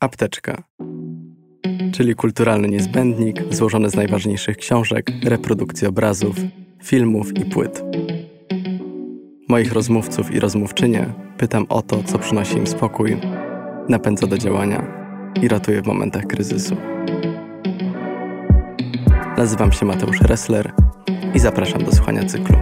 Apteczka, czyli kulturalny niezbędnik złożony z najważniejszych książek, reprodukcji obrazów, filmów i płyt. Moich rozmówców i rozmówczynie pytam o to, co przynosi im spokój, napędza do działania i ratuje w momentach kryzysu. Nazywam się Mateusz Ressler i zapraszam do słuchania cyklu.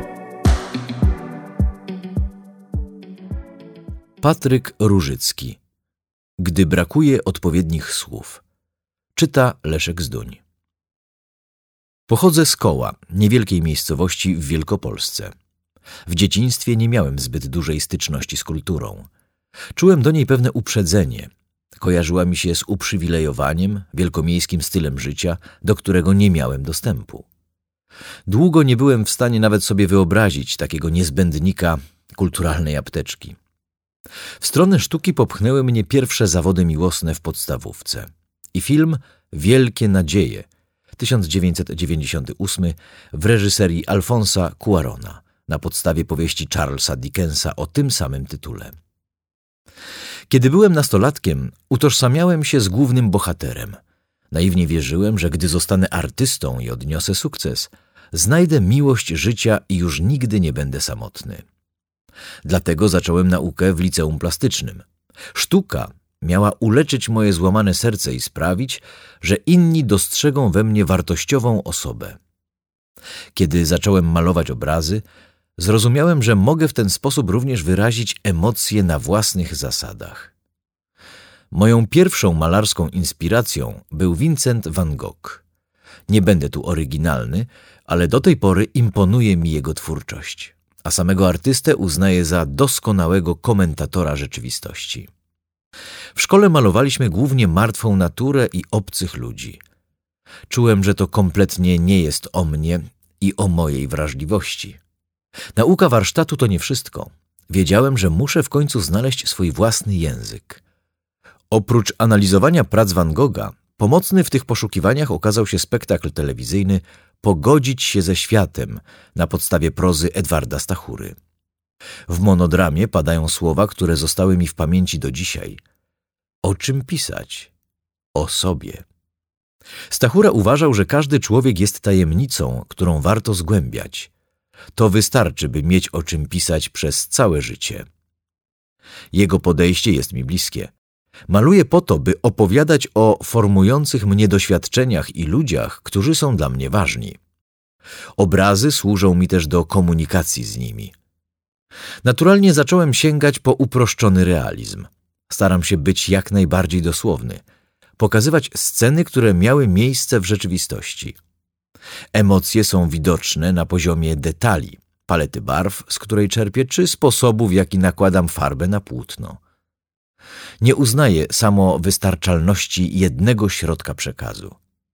Patryk Różycki. Gdy brakuje odpowiednich słów. Czyta Leszek Zduń. Pochodzę z Koła, niewielkiej miejscowości w Wielkopolsce. W dzieciństwie nie miałem zbyt dużej styczności z kulturą. Czułem do niej pewne uprzedzenie. Kojarzyła mi się z uprzywilejowaniem, wielkomiejskim stylem życia, do którego nie miałem dostępu. Długo nie byłem w stanie nawet sobie wyobrazić takiego niezbędnika kulturalnej apteczki. W stronę sztuki popchnęły mnie pierwsze zawody miłosne w podstawówce i film Wielkie nadzieje 1998 w reżyserii Alfonsa Cuarona na podstawie powieści Charlesa Dickensa o tym samym tytule. Kiedy byłem nastolatkiem, utożsamiałem się z głównym bohaterem. Naiwnie wierzyłem, że gdy zostanę artystą i odniosę sukces, znajdę miłość życia i już nigdy nie będę samotny. Dlatego zacząłem naukę w liceum plastycznym. Sztuka miała uleczyć moje złamane serce i sprawić, że inni dostrzegą we mnie wartościową osobę. Kiedy zacząłem malować obrazy, zrozumiałem, że mogę w ten sposób również wyrazić emocje na własnych zasadach. Moją pierwszą malarską inspiracją był Vincent van Gogh. Nie będę tu oryginalny, ale do tej pory imponuje mi jego twórczość, a samego artystę uznaję za doskonałego komentatora rzeczywistości. W szkole malowaliśmy głównie martwą naturę i obcych ludzi. Czułem, że to kompletnie nie jest o mnie i o mojej wrażliwości. Nauka warsztatu to nie wszystko. Wiedziałem, że muszę w końcu znaleźć swój własny język. Oprócz analizowania prac Van Gogha, pomocny w tych poszukiwaniach okazał się spektakl telewizyjny Pogodzić się ze światem na podstawie prozy Edwarda Stachury. W monodramie padają słowa, które zostały mi w pamięci do dzisiaj. O czym pisać? O sobie. Stachura uważał, że każdy człowiek jest tajemnicą, którą warto zgłębiać. To wystarczy, by mieć o czym pisać przez całe życie. Jego podejście jest mi bliskie. Maluję po to, by opowiadać o formujących mnie doświadczeniach i ludziach, którzy są dla mnie ważni. Obrazy służą mi też do komunikacji z nimi. Naturalnie zacząłem sięgać po uproszczony realizm. Staram się być jak najbardziej dosłowny. Pokazywać sceny, które miały miejsce w rzeczywistości. Emocje są widoczne na poziomie detali, palety barw, z której czerpię, czy sposobu, w jaki nakładam farbę na płótno. Nie uznaję samowystarczalności jednego środka przekazu.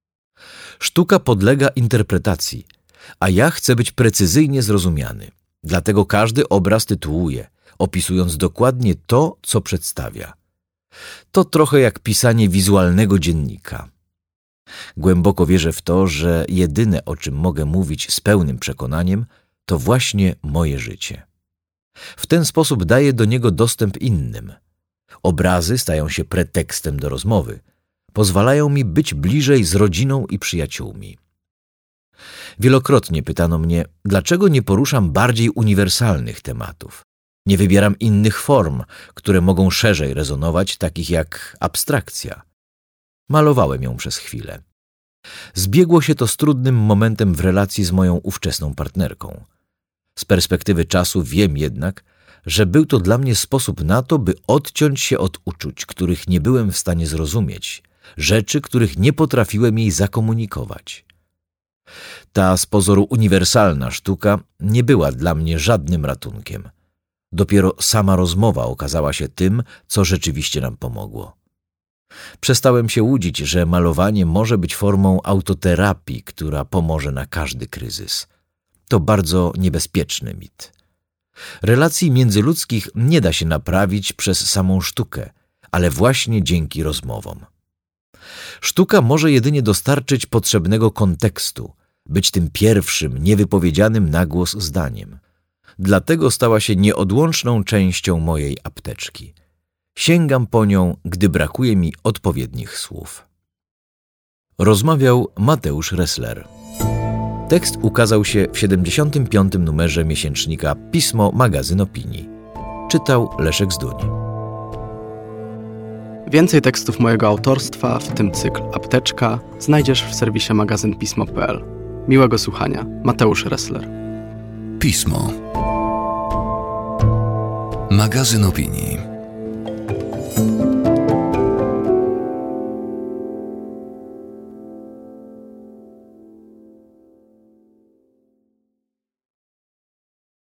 Sztuka podlega interpretacji, a ja chcę być precyzyjnie zrozumiany. Dlatego każdy obraz tytułuję, opisując dokładnie to, co przedstawia. To trochę jak pisanie wizualnego dziennika. Głęboko wierzę w to, że jedyne, o czym mogę mówić z pełnym przekonaniem, to właśnie moje życie. W ten sposób daję do niego dostęp innym. Obrazy stają się pretekstem do rozmowy. Pozwalają mi być bliżej z rodziną i przyjaciółmi. Wielokrotnie pytano mnie, dlaczego nie poruszam bardziej uniwersalnych tematów. Nie wybieram innych form, które mogą szerzej rezonować, takich jak abstrakcja. Malowałem ją przez chwilę. Zbiegło się to z trudnym momentem w relacji z moją ówczesną partnerką. Z perspektywy czasu wiem jednak, że był to dla mnie sposób na to, by odciąć się od uczuć, których nie byłem w stanie zrozumieć, rzeczy, których nie potrafiłem jej zakomunikować. Ta z pozoru uniwersalna sztuka nie była dla mnie żadnym ratunkiem. Dopiero sama rozmowa okazała się tym, co rzeczywiście nam pomogło. Przestałem się łudzić, że malowanie może być formą autoterapii, która pomoże na każdy kryzys. To bardzo niebezpieczny mit. Relacji międzyludzkich nie da się naprawić przez samą sztukę, ale właśnie dzięki rozmowom. Sztuka może jedynie dostarczyć potrzebnego kontekstu, być tym pierwszym, niewypowiedzianym na głos zdaniem. Dlatego stała się nieodłączną częścią mojej apteczki. Sięgam po nią, gdy brakuje mi odpowiednich słów. Rozmawiał Mateusz Ressler. Tekst ukazał się w 75. numerze miesięcznika Pismo Magazyn Opinii. Czytał Leszek Zduń. Więcej tekstów mojego autorstwa, w tym cykl Apteczka, znajdziesz w serwisie magazynpismo.pl. Miłego słuchania. Mateusz Ressler. Pismo. Magazyn Opinii.